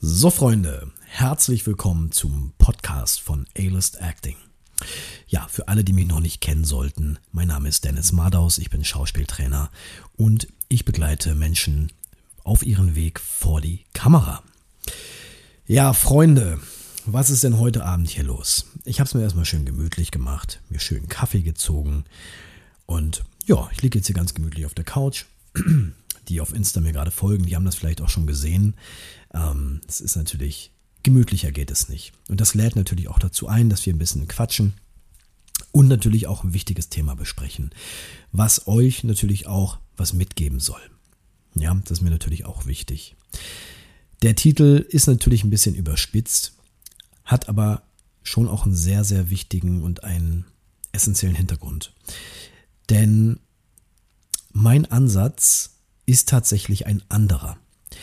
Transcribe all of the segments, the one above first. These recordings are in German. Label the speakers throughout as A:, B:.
A: So Freunde, herzlich willkommen zum Podcast von A-List Acting. Ja, für alle, die mich noch nicht kennen sollten, mein Name ist Dennis Madaus, ich bin Schauspieltrainer und ich begleite Menschen auf ihren Weg vor die Kamera. Ja, Freunde, was ist denn heute Abend hier los? Ich habe es mir erstmal schön gemütlich gemacht, mir schön Kaffee gezogen und ja, ich liege jetzt hier ganz gemütlich auf der Couch. Die auf Insta mir gerade folgen, die haben das vielleicht auch schon gesehen. Es ist natürlich, gemütlicher geht es nicht. Und das lädt natürlich auch dazu ein, dass wir ein bisschen quatschen und natürlich auch ein wichtiges Thema besprechen, was euch natürlich auch was mitgeben soll. Ja, das ist mir natürlich auch wichtig. Der Titel ist natürlich ein bisschen überspitzt, hat aber schon auch einen sehr, sehr wichtigen und einen essentiellen Hintergrund. Denn mein Ansatz ist tatsächlich ein anderer.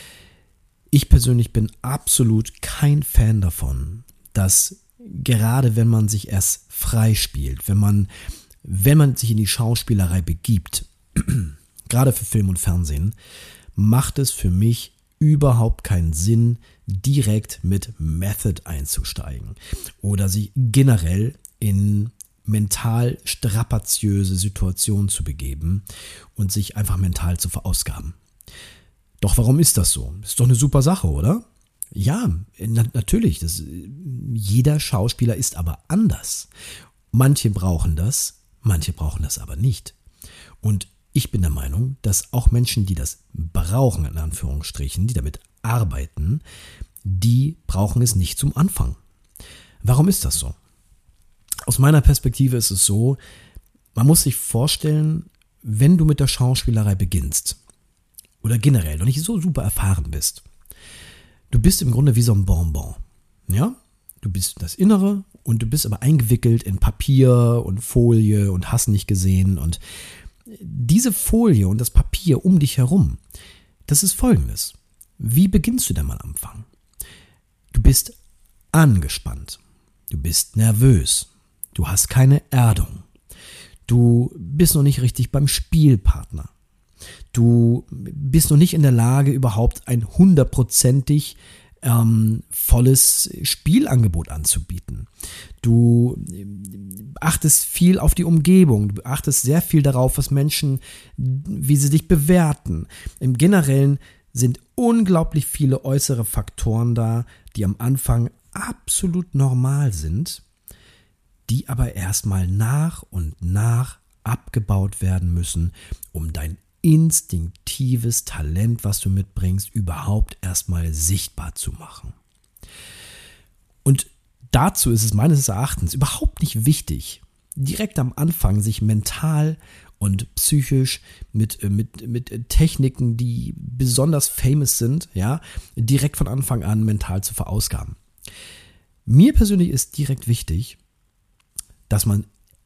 A: Ich persönlich bin absolut kein Fan davon, dass gerade wenn man sich erst frei spielt, wenn man sich in die Schauspielerei begibt, gerade für Film und Fernsehen, macht es für mich überhaupt keinen Sinn, direkt mit Method einzusteigen oder sich generell in mental strapaziöse Situationen zu begeben und sich einfach mental zu verausgaben. Doch warum ist das so? Ist doch eine super Sache, oder? Ja, natürlich. Jeder Schauspieler ist aber anders. Manche brauchen das aber nicht. Und ich bin der Meinung, dass auch Menschen, die das brauchen, in Anführungsstrichen, die damit arbeiten, die brauchen es nicht zum Anfang. Warum ist das so? Aus meiner Perspektive ist es so, man muss sich vorstellen, wenn du mit der Schauspielerei beginnst oder generell noch nicht so super erfahren bist, du bist im Grunde wie so ein Bonbon. Ja? Du bist das Innere und du bist aber eingewickelt in Papier und Folie und hast nicht gesehen. Und diese Folie und das Papier um dich herum, das ist Folgendes. Wie beginnst du denn mal am Anfang? Du bist angespannt, du bist nervös. Du hast keine Erdung. Du bist noch nicht richtig beim Spielpartner. Du bist noch nicht in der Lage, überhaupt ein 100%ig volles Spielangebot anzubieten. Du achtest viel auf die Umgebung. Du achtest sehr viel darauf, was Menschen, wie sie dich bewerten. Im Generellen sind unglaublich viele äußere Faktoren da, die am Anfang absolut normal sind, die aber erstmal nach und nach abgebaut werden müssen, um dein instinktives Talent, was du mitbringst, überhaupt erstmal sichtbar zu machen. Und dazu ist es meines Erachtens überhaupt nicht wichtig, direkt am Anfang sich mental und psychisch mit Techniken, die besonders famous sind, ja, direkt von Anfang an mental zu verausgaben. Mir persönlich ist direkt wichtig, dass man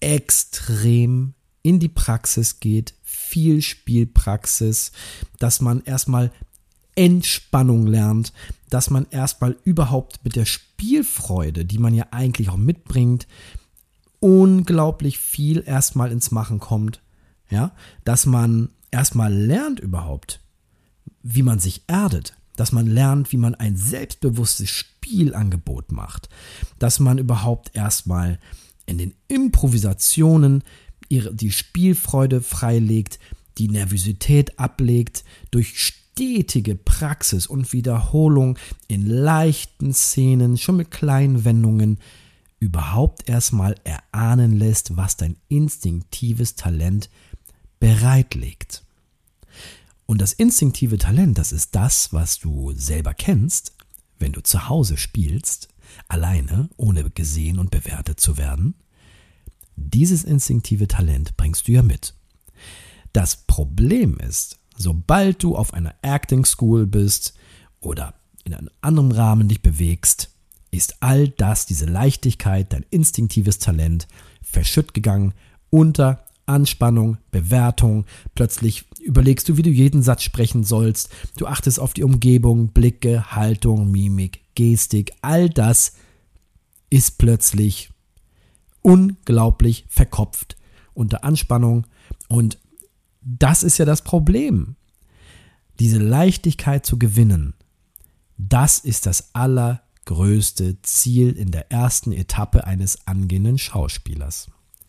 A: extrem in die Praxis geht, viel Spielpraxis, dass man erstmal Entspannung lernt, dass man erstmal überhaupt mit der Spielfreude, die man ja eigentlich auch mitbringt, unglaublich viel erstmal ins Machen kommt, ja, dass man erstmal lernt überhaupt, wie man sich erdet, dass man lernt, wie man ein selbstbewusstes Spielangebot macht, dass man überhaupt erstmal in den Improvisationen die Spielfreude freilegt, die Nervosität ablegt, durch stetige Praxis und Wiederholung in leichten Szenen, schon mit kleinen Wendungen, überhaupt erstmal erahnen lässt, was dein instinktives Talent bereitlegt. Und das instinktive Talent, das ist das, was du selber kennst, wenn du zu Hause spielst, alleine, ohne gesehen und bewertet zu werden. Dieses instinktive Talent bringst du ja mit. Das Problem ist, sobald du auf einer Acting School bist oder in einem anderen Rahmen dich bewegst, ist all das, diese Leichtigkeit, dein instinktives Talent, verschütt gegangen unter Anspannung, Bewertung. Plötzlich überlegst du, wie du jeden Satz sprechen sollst. Du achtest auf die Umgebung, Blicke, Haltung, Mimik, Gestik. All das ist plötzlich unglaublich verkopft unter Anspannung. Und das ist ja das Problem. Diese Leichtigkeit zu gewinnen, Das ist das allergrößte Ziel in der ersten Etappe eines angehenden Schauspielers.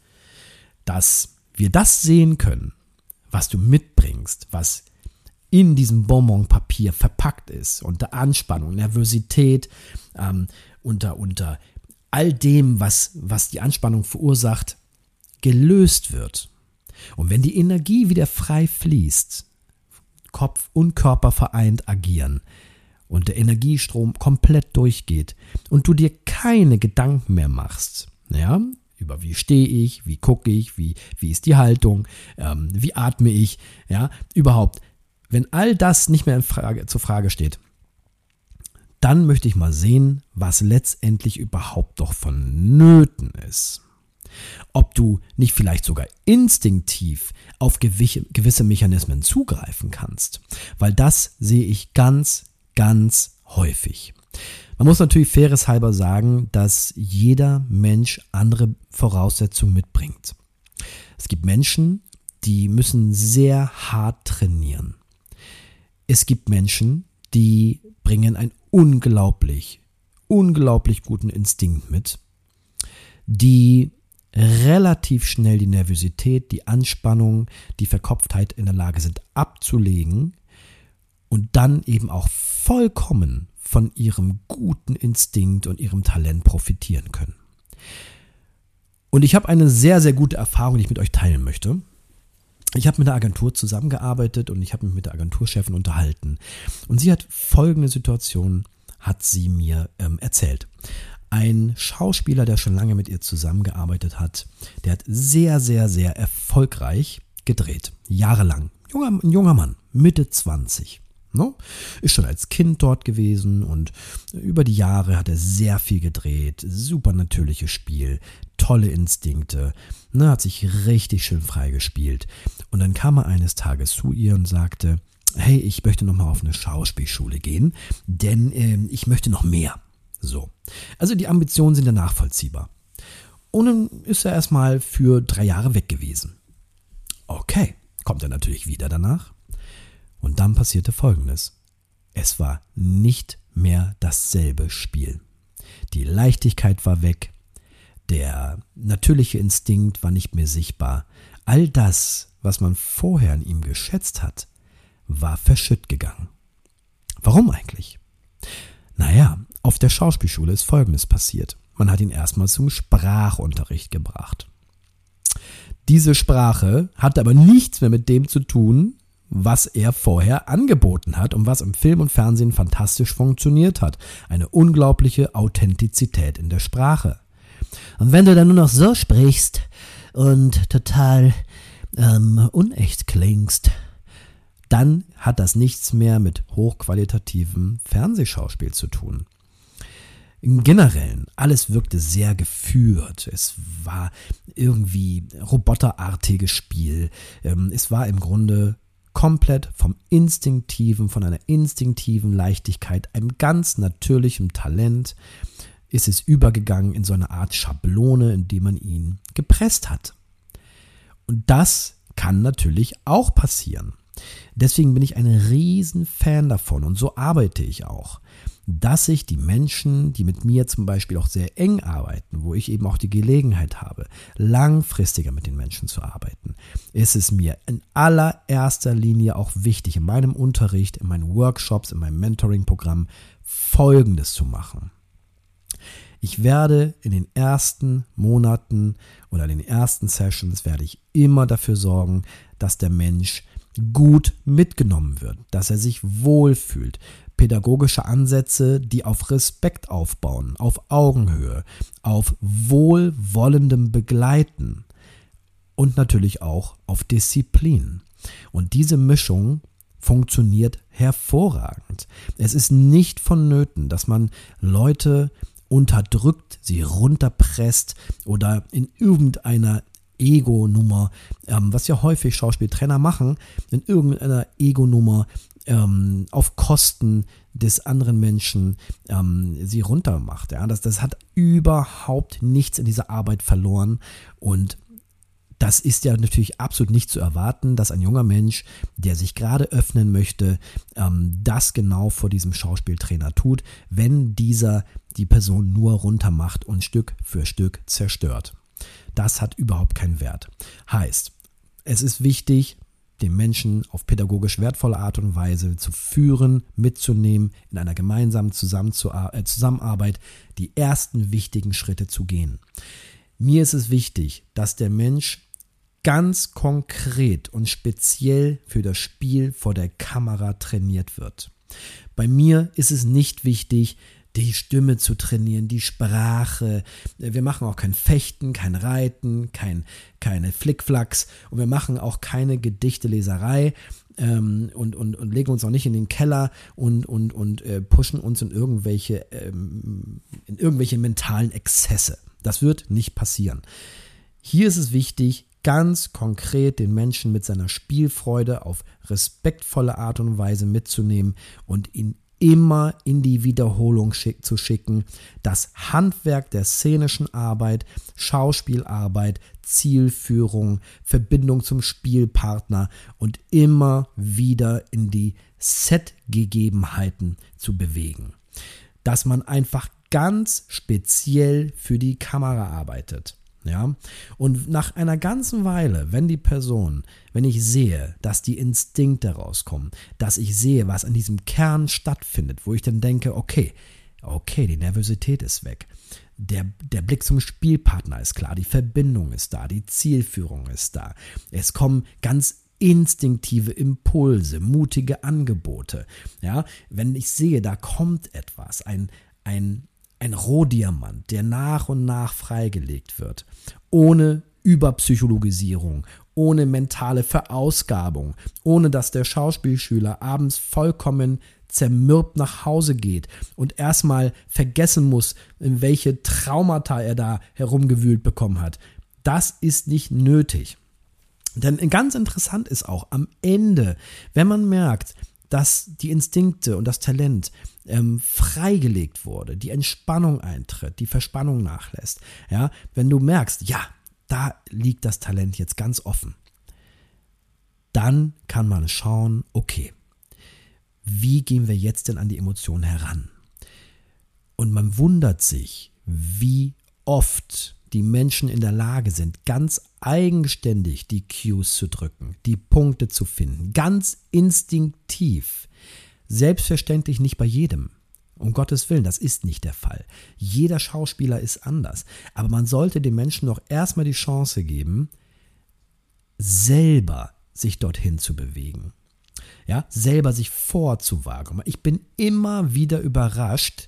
A: Dass wir das sehen können, was du mitbringst, was in diesem Bonbonpapier verpackt ist, unter Anspannung, Nervosität, unter all dem, was die Anspannung verursacht, gelöst wird. Und wenn die Energie wieder frei fließt, Kopf und Körper vereint agieren und der Energiestrom komplett durchgeht und du dir keine Gedanken mehr machst, ja, über wie stehe ich, wie gucke ich, wie ist die Haltung, wie atme ich, ja, überhaupt. Wenn all das nicht mehr zur Frage steht, dann möchte ich mal sehen, was letztendlich überhaupt doch vonnöten ist. Ob du nicht vielleicht sogar instinktiv auf gewisse Mechanismen zugreifen kannst, weil das sehe ich ganz, ganz häufig. Man muss natürlich faireshalber sagen, dass jeder Mensch andere Voraussetzungen mitbringt. Es gibt Menschen, die müssen sehr hart trainieren. Es gibt Menschen, die bringen einen unglaublich guten Instinkt mit, die relativ schnell die Nervosität, die Anspannung, die Verkopftheit in der Lage sind abzulegen und dann eben auch vollkommen von ihrem guten Instinkt und ihrem Talent profitieren können. Und ich habe eine sehr, sehr gute Erfahrung, die ich mit euch teilen möchte. Ich habe mit der Agentur zusammengearbeitet und ich habe mich mit der Agenturchefin unterhalten. Und sie hat folgende Situation, hat sie mir erzählt. Ein Schauspieler, der schon lange mit ihr zusammengearbeitet hat, der hat sehr, sehr, sehr erfolgreich gedreht. Jahrelang. Ein junger Mann, Mitte 20. No? Ist schon als Kind dort gewesen und über die Jahre hat er sehr viel gedreht. Super natürliches Spiel, tolle Instinkte. Hat sich richtig schön freigespielt. Und dann kam er eines Tages zu ihr und sagte, hey, ich möchte nochmal auf eine Schauspielschule gehen, denn ich möchte noch mehr. So. Also die Ambitionen sind ja nachvollziehbar. Und dann ist er erstmal für 3 Jahre weg gewesen. Okay, kommt er natürlich wieder danach. Und dann passierte Folgendes. Es war nicht mehr dasselbe Spiel. Die Leichtigkeit war weg. Der natürliche Instinkt war nicht mehr sichtbar. All das, was man vorher an ihm geschätzt hat, war verschütt gegangen. Warum eigentlich? Naja, auf der Schauspielschule ist Folgendes passiert. Man hat ihn erstmal zum Sprachunterricht gebracht. Diese Sprache hatte aber nichts mehr mit dem zu tun, was er vorher angeboten hat und was im Film und Fernsehen fantastisch funktioniert hat. Eine unglaubliche Authentizität in der Sprache. Und wenn du dann nur noch so sprichst und total unecht klingst, dann hat das nichts mehr mit hochqualitativem Fernsehschauspiel zu tun. Im Generellen, alles wirkte sehr geführt. Es war irgendwie roboterartiges Spiel. Es war im Grunde komplett von einer instinktiven Leichtigkeit, einem ganz natürlichen Talent, ist es übergegangen in so eine Art Schablone, in die man ihn gepresst hat. Und das kann natürlich auch passieren. Deswegen bin ich ein riesen Fan davon und so arbeite ich auch, dass ich die Menschen, die mit mir zum Beispiel auch sehr eng arbeiten, wo ich eben auch die Gelegenheit habe, langfristiger mit den Menschen zu arbeiten, ist es mir in allererster Linie auch wichtig, in meinem Unterricht, in meinen Workshops, in meinem Mentoring-Programm Folgendes zu machen. Ich werde in den ersten Monaten oder in den ersten Sessions werde ich immer dafür sorgen, dass der Mensch gut mitgenommen wird, dass er sich wohlfühlt. Pädagogische Ansätze, die auf Respekt aufbauen, auf Augenhöhe, auf wohlwollendem Begleiten und natürlich auch auf Disziplin. Und diese Mischung funktioniert hervorragend. Es ist nicht vonnöten, dass man Leute unterdrückt, sie runterpresst oder in irgendeiner Ego-Nummer, was ja häufig Schauspieltrainer machen, in irgendeiner Ego-Nummer auf Kosten des anderen Menschen sie runtermacht. Ja, das hat überhaupt nichts in dieser Arbeit verloren und Das ist ja natürlich absolut nicht zu erwarten, dass ein junger Mensch, der sich gerade öffnen möchte, das genau vor diesem Schauspieltrainer tut, wenn dieser die Person nur runter macht und Stück für Stück zerstört. Das hat überhaupt keinen Wert. Heißt, es ist wichtig, den Menschen auf pädagogisch wertvolle Art und Weise zu führen, mitzunehmen, in einer gemeinsamen Zusammenarbeit die ersten wichtigen Schritte zu gehen. Mir ist es wichtig, dass der Mensch ganz konkret und speziell für das Spiel vor der Kamera trainiert wird. Bei mir ist es nicht wichtig, die Stimme zu trainieren, die Sprache. Wir machen auch kein Fechten, kein Reiten, keine Flickflacks und wir machen auch keine Gedichteleserei und legen uns auch nicht in den Keller und pushen uns in irgendwelche mentalen Exzesse. Das wird nicht passieren. Hier ist es wichtig, ganz konkret den Menschen mit seiner Spielfreude auf respektvolle Art und Weise mitzunehmen und ihn immer in die Wiederholung zu schicken, das Handwerk der szenischen Arbeit, Schauspielarbeit, Zielführung, Verbindung zum Spielpartner und immer wieder in die Set-Gegebenheiten zu bewegen. Dass man einfach ganz speziell für die Kamera arbeitet. Ja, und nach einer ganzen Weile, wenn ich sehe, dass die Instinkte rauskommen, dass ich sehe, was an diesem Kern stattfindet, wo ich dann denke, okay, die Nervosität ist weg, der Blick zum Spielpartner ist klar, die Verbindung ist da, die Zielführung ist da, es kommen ganz instinktive Impulse, mutige Angebote, ja, wenn ich sehe, da kommt etwas, ein Rohdiamant, der nach und nach freigelegt wird, ohne Überpsychologisierung, ohne mentale Verausgabung, ohne dass der Schauspielschüler abends vollkommen zermürbt nach Hause geht und erstmal vergessen muss, in welche Traumata er da herumgewühlt bekommen hat. Das ist nicht nötig. Denn ganz interessant ist auch am Ende, wenn man merkt, dass die Instinkte und das Talent freigelegt wurde, die Entspannung eintritt, die Verspannung nachlässt. Ja, wenn du merkst, ja, da liegt das Talent jetzt ganz offen, dann kann man schauen, okay, wie gehen wir jetzt denn an die Emotionen heran? Und man wundert sich, wie oft die Menschen in der Lage sind, ganz eigenständig die Cues zu drücken, die Punkte zu finden, ganz instinktiv. Selbstverständlich nicht bei jedem. Um Gottes Willen, das ist nicht der Fall. Jeder Schauspieler ist anders. Aber man sollte den Menschen doch erstmal die Chance geben, selber sich dorthin zu bewegen. Ja, selber sich vorzuwagen. Ich bin immer wieder überrascht,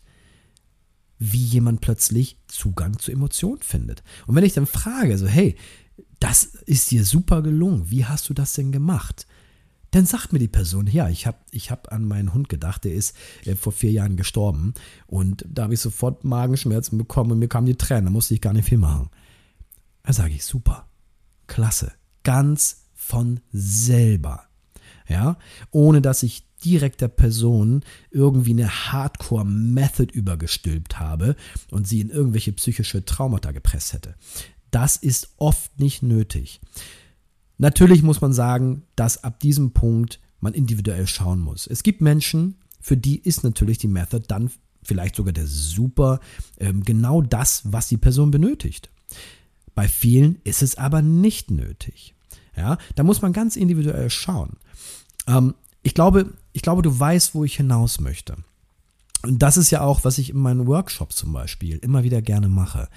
A: wie jemand plötzlich Zugang zu Emotionen findet. Und wenn ich dann frage, so, hey, das ist dir super gelungen, wie hast du das denn gemacht? Dann sagt mir die Person, ja, ich hab an meinen Hund gedacht, der ist vor 4 Jahren gestorben und da habe ich sofort Magenschmerzen bekommen und mir kamen die Tränen, da musste ich gar nicht viel machen. Da sage ich, super, klasse, ganz von selber, ja, ohne dass ich direkt der Person irgendwie eine Hardcore-Method übergestülpt habe und sie in irgendwelche psychische Traumata gepresst hätte. Das ist oft nicht nötig. Natürlich muss man sagen, dass ab diesem Punkt man individuell schauen muss. Es gibt Menschen, für die ist natürlich die Method dann vielleicht sogar der super, genau das, was die Person benötigt. Bei vielen ist es aber nicht nötig. Ja, da muss man ganz individuell schauen. Ich glaube, du weißt, wo ich hinaus möchte. Und das ist ja auch, was ich in meinen Workshops zum Beispiel immer wieder gerne mache.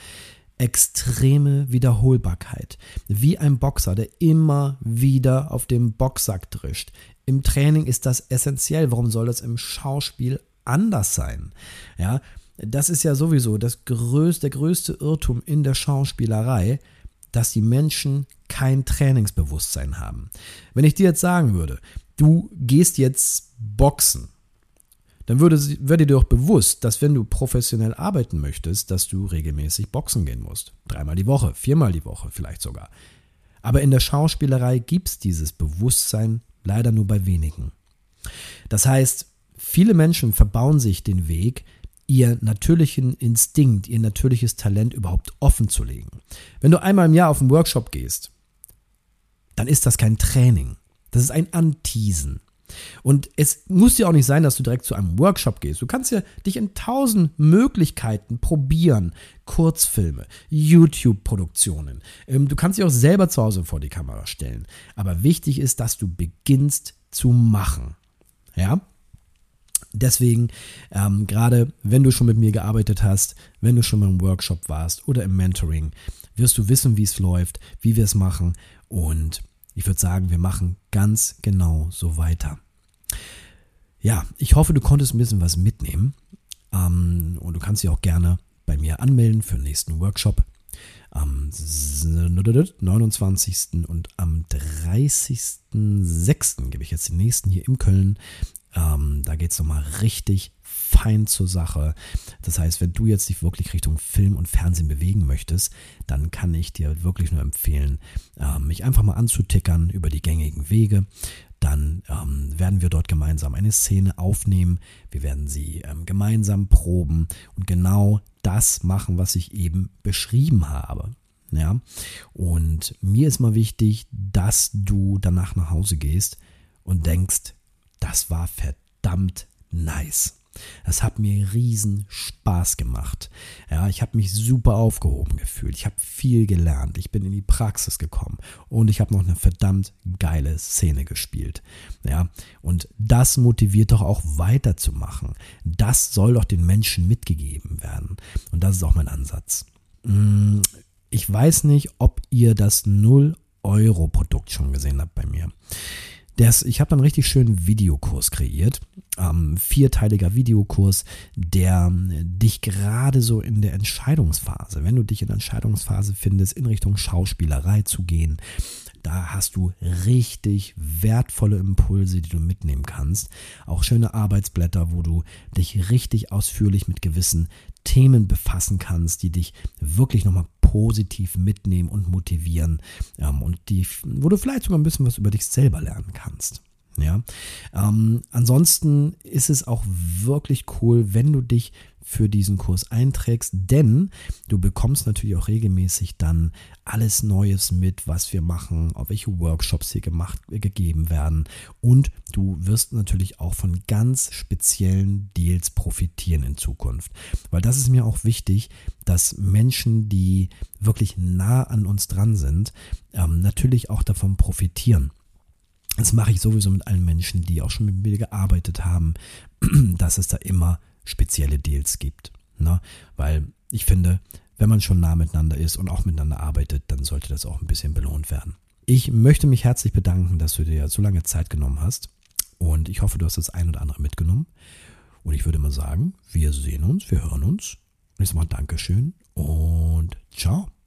A: Extreme Wiederholbarkeit. Wie ein Boxer, der immer wieder auf dem Boxsack drischt. Im Training ist das essentiell. Warum soll das im Schauspiel anders sein? Ja, das ist ja sowieso der größte Irrtum in der Schauspielerei, dass die Menschen kein Trainingsbewusstsein haben. Wenn ich dir jetzt sagen würde, du gehst jetzt boxen, dann würde dir doch bewusst, dass wenn du professionell arbeiten möchtest, dass du regelmäßig boxen gehen musst. 3-mal die Woche, 4-mal die Woche vielleicht sogar. Aber in der Schauspielerei gibt es dieses Bewusstsein leider nur bei wenigen. Das heißt, viele Menschen verbauen sich den Weg, ihr natürlichen Instinkt, ihr natürliches Talent überhaupt offen zu legen. Wenn du einmal im Jahr auf einen Workshop gehst, dann ist das kein Training. Das ist ein Anteasen. Und es muss ja auch nicht sein, dass du direkt zu einem Workshop gehst. Du kannst ja dich in 1000 Möglichkeiten probieren. Kurzfilme, YouTube-Produktionen. Du kannst dich auch selber zu Hause vor die Kamera stellen. Aber wichtig ist, dass du beginnst zu machen. Ja? Deswegen, gerade wenn du schon mit mir gearbeitet hast, wenn du schon mal im Workshop warst oder im Mentoring, wirst du wissen, wie es läuft, wie wir es machen. Und ich würde sagen, wir machen ganz genau so weiter. Ja, ich hoffe, du konntest ein bisschen was mitnehmen. Und du kannst dich auch gerne bei mir anmelden für den nächsten Workshop. Am 29. und am 30.06. gebe ich jetzt den nächsten hier in Köln. Da geht es nochmal richtig fein zur Sache. Das heißt, wenn du jetzt dich wirklich Richtung Film und Fernsehen bewegen möchtest, dann kann ich dir wirklich nur empfehlen, mich einfach mal anzutickern über die gängigen Wege. Dann werden wir dort gemeinsam eine Szene aufnehmen. Wir werden sie gemeinsam proben und genau das machen, was ich eben beschrieben habe. Ja? Und mir ist mal wichtig, dass du danach nach Hause gehst und denkst, das war verdammt nice. Das hat mir riesen Spaß gemacht. Ja, ich habe mich super aufgehoben gefühlt. Ich habe viel gelernt. Ich bin in die Praxis gekommen und ich habe noch eine verdammt geile Szene gespielt. Ja, und das motiviert doch auch weiterzumachen. Das soll doch den Menschen mitgegeben werden. Und das ist auch mein Ansatz. Ich weiß nicht, ob ihr das 0-Euro-Produkt schon gesehen habt bei mir. Ich habe einen richtig schönen Videokurs kreiert, 4-teiliger Videokurs, der dich gerade so in der Entscheidungsphase, wenn du dich in der Entscheidungsphase findest, in Richtung Schauspielerei zu gehen, da hast du richtig wertvolle Impulse, die du mitnehmen kannst. Auch schöne Arbeitsblätter, wo du dich richtig ausführlich mit gewissen Themen befassen kannst, die dich wirklich nochmal positiv mitnehmen und motivieren, und wo du vielleicht sogar ein bisschen was über dich selber lernen kannst. Ja? Ansonsten ist es auch wirklich cool, wenn du dich für diesen Kurs einträgst, denn du bekommst natürlich auch regelmäßig dann alles Neues mit, was wir machen, auf welche Workshops hier gegeben werden, und du wirst natürlich auch von ganz speziellen Deals profitieren in Zukunft, weil das ist mir auch wichtig, dass Menschen, die wirklich nah an uns dran sind, natürlich auch davon profitieren. Das mache ich sowieso mit allen Menschen, die auch schon mit mir gearbeitet haben, dass es da immer spezielle Deals gibt. Ne? Weil ich finde, wenn man schon nah miteinander ist und auch miteinander arbeitet, dann sollte das auch ein bisschen belohnt werden. Ich möchte mich herzlich bedanken, dass du dir so lange Zeit genommen hast, und ich hoffe, du hast das ein oder andere mitgenommen. Und ich würde mal sagen, wir sehen uns, wir hören uns. Und jetzt mal Dankeschön und ciao.